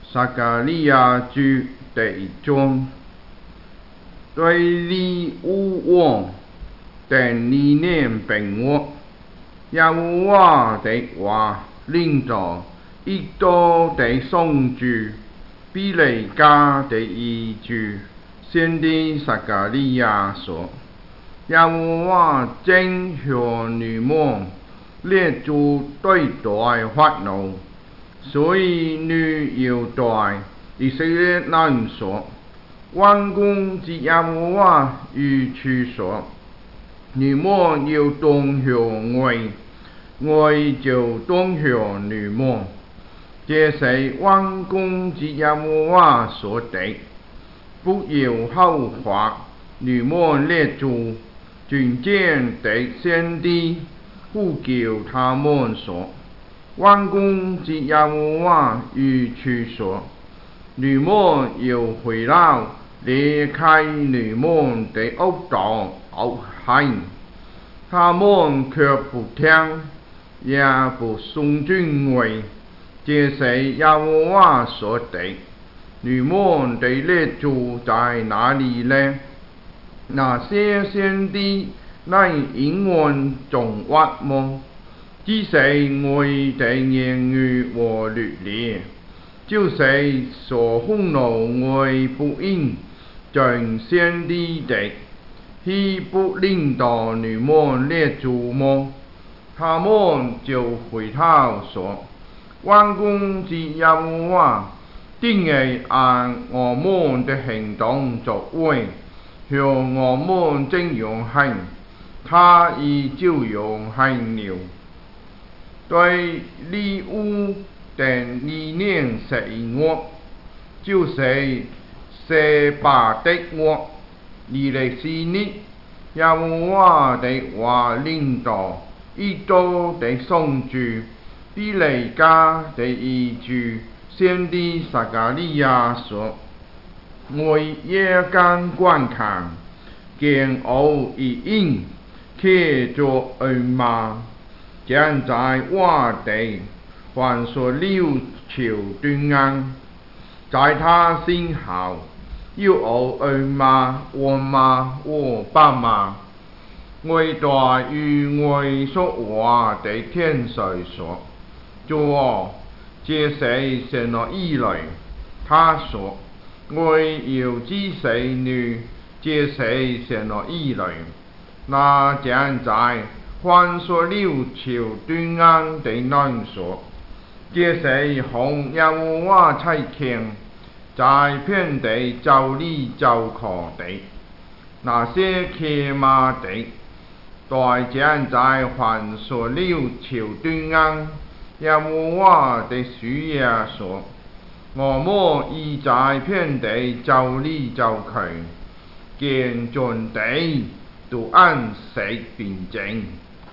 撒迦利亚书第1章，对你我定理念平我，耶和华的话领导，一刀的送主，比利家的遗主，先知撒迦利亚说：耶和华正向你们列祖对待发怒，所以你要对以色列人说：万军之耶和华如此说，你们要东向我，我就东向你们。这是万军之耶和华说的。不要后悔，你们列祖尊敬的先知呼叫他们说：万军之耶和华如此说，你们要回来，离开你们的恶道恶行。他们却不听，也不顺从我。这是耶和华说的。你们的列祖在哪里呢？那些先知能应允忠话吗？只是我的言语和律例，就是所愤怒我不应像先知的，岂不领导你们列祖吗？他们就回头说：万军之耶和华定义按我们的行动作为，向我们这样行，他已照样行了。对礼物的理念是我，就是设法的我，你的心里耶和华的话领导，一刀的送主，比利家的遗主，先知撒迦利亚说：我夜间观看，见偶一影，骑着恶马，将在我地环说6条对岸，在他身后有恶马、黄马和白马。我对与我说话的天使说：主啊，这是什么意来？他说：我要指示你，这是什么意来？那将在环说6条对岸的人说：这是奉耶和华差遣，在遍地走里走去的。那些骑马的，对将在环说6条对岸耶和华的主耶说：我们已在遍地走里走去，见尽地都安息平静。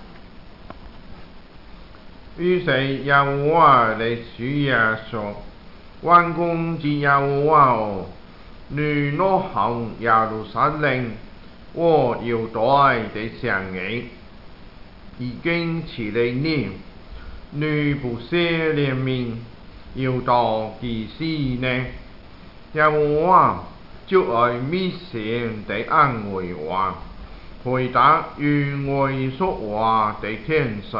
于是耶和华的主耶说：万军之耶和华哦，你若行耶路撒冷，我要对的上你，已经赐了你，你不赦怜悯，要到几时呢？耶和华就爱密切地安慰我，回答与我说话的天使。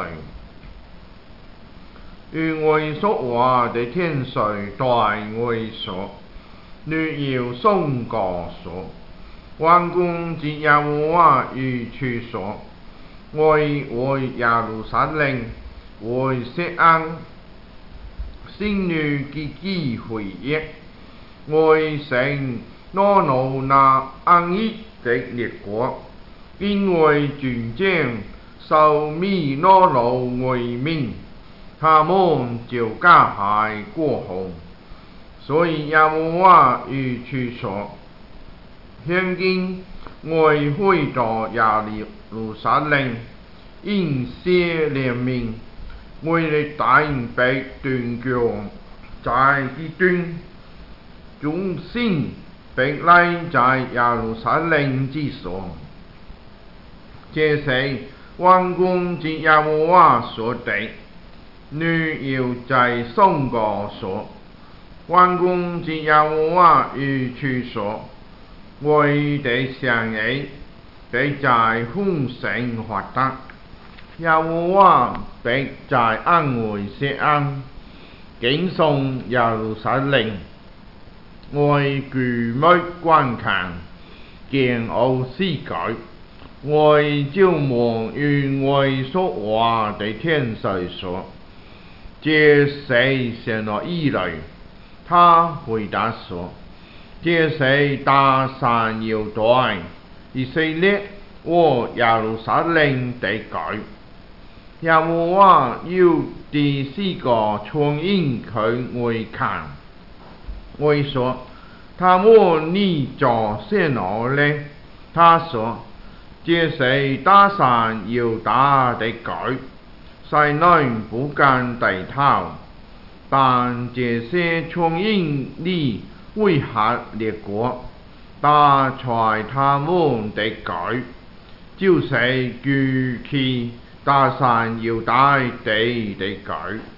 与我说话的天使对我说：你要宣告说，万军之耶和华如此说，我为耶路撒冷为锡安心里积极回忆，我成恼怒那安逸的列国，因为尊敬受迷恼怒为名，他们就加害过红。所以耶和华如此说：现今我回到耶路撒冷，因赦怜悯，我的大兵断强在一端，众星并来在耶路撒冷之上。这是万军之耶和华说的。你要在宣告说， 万軍之耶和華如此說：我的善意必在豐盛發達，耶和華必在安慰錫安，敬頌耶路撒冷。我舉目觀看，見惡世界，我就望與我說話的天使說：這誰向我而來？他回答說：這是大山猶大以色列和耶路撒冷的鬼。耶和華有第四個蒼蠅去我看，我說：他們你做什麼呢？他說：這是大山猶大的鬼，誰能不敢低頭？但這些蒼蠅裏會嚇列國，打碎他們的腳，就是舉起大山猶大地的腳。